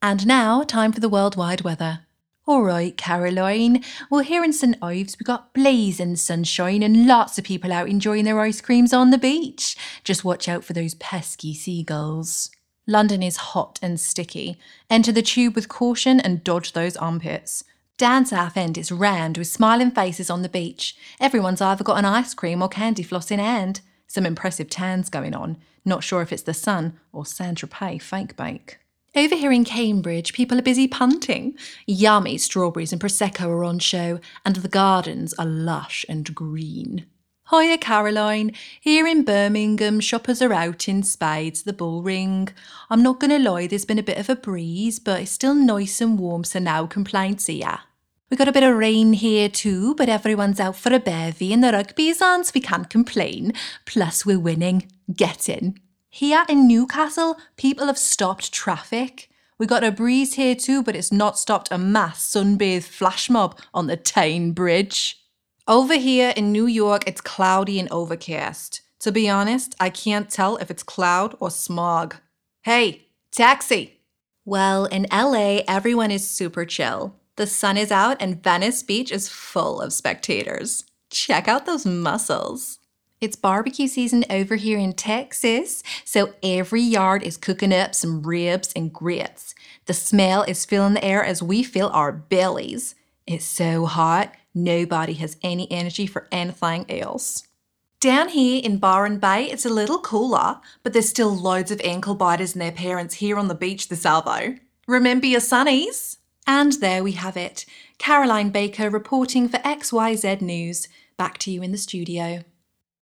And now, time for the worldwide weather. Alright, Caroline. Well, here in St Ives, we got blazing sunshine and lots of people out enjoying their ice creams on the beach. Just watch out for those pesky seagulls. London is hot and sticky. Enter the tube with caution and dodge those armpits. Down Southend is round with smiling faces on the beach. Everyone's either got an ice cream or candy floss in hand. Some impressive tans going on. Not sure if it's the sun or Saint-Tropez fake bake. Over here in Cambridge, people are busy punting. Yummy strawberries and Prosecco are on show, and the gardens are lush and green. Hiya, Caroline. Here in Birmingham, shoppers are out in spades, the bull ring. I'm not going to lie, there's been a bit of a breeze, but it's still nice and warm, so no complaints here. We got a bit of rain here too, but everyone's out for a bevy and the rugby's on, so we can't complain. Plus, we're winning. Get in. Here in Newcastle, people have stopped traffic. We got a breeze here too, but it's not stopped a mass sunbathed flash mob on the Tyne Bridge. Over here in New York, it's cloudy and overcast. To be honest, I can't tell if it's cloud or smog. Hey, taxi! Well, in LA, everyone is super chill. The sun is out and Venice Beach is full of spectators. Check out those muscles. It's barbecue season over here in Texas, so every yard is cooking up some ribs and grits. The smell is filling the air as we fill our bellies. It's so hot, nobody has any energy for anything else. Down here in Byron Bay, it's a little cooler, but there's still loads of ankle biters and their parents here on the beach this Alvo. Remember your sunnies? And there we have it. Caroline Baker reporting for XYZ News. Back to you in the studio.